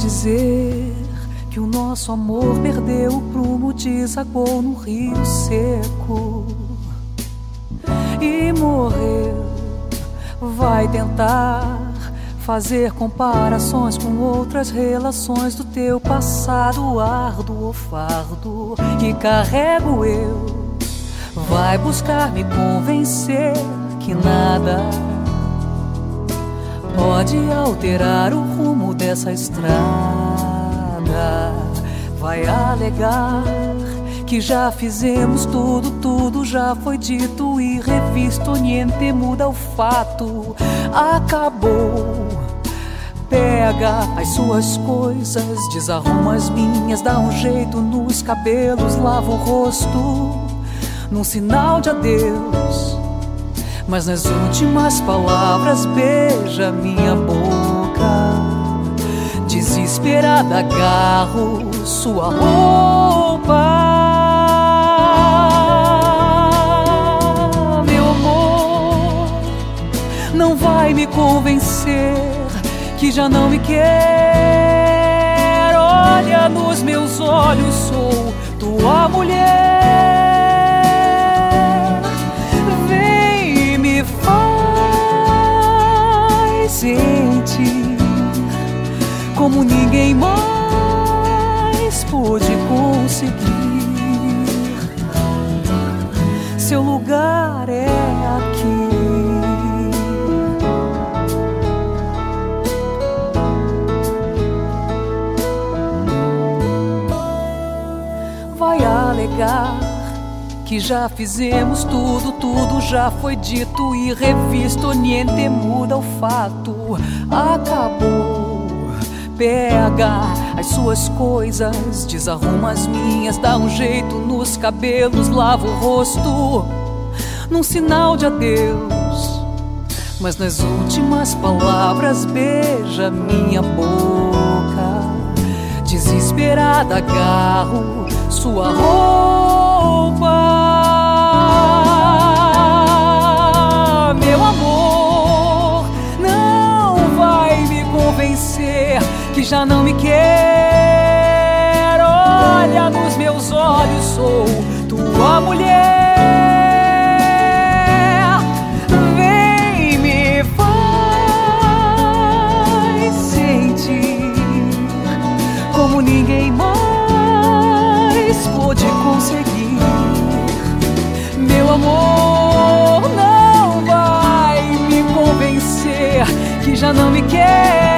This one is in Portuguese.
dizer que o nosso amor perdeu o prumo, desagou no rio seco e morreu. Vai tentar fazer comparações com outras relações do teu passado, árduo ou fardo que carrego eu. Vai buscar me convencer que nada pode alterar o rumo dessa estrada. Vai alegar que já fizemos tudo, tudo já foi dito e revisto, niente muda o fato, acabou. Pega as suas coisas, desarruma as minhas, dá um jeito nos cabelos, lava o rosto num sinal de adeus. Mas nas últimas palavras beija minha boca, desesperada agarro sua roupa. Meu amor, não vai me convencer que já não me quer. Olha nos meus olhos, sou tua mulher. Vem e me faz sentir como ninguém mais pôde conseguir. Seu lugar é aqui. Vai alegar que já fizemos tudo, tudo já foi dito e revisto, niente muda o fato, acabou. Pega as suas coisas, desarruma as minhas, dá um jeito nos cabelos, lava o rosto num sinal de adeus. Mas nas últimas palavras beija minha boca, desesperada agarro sua roupa. Meu amor, não vai me convencer que já não me quer. Olha nos meus olhos, sou tua mulher. Vem me faz sentir como ninguém mais pôde conseguir. Meu amor, não vai me convencer que já não me quer.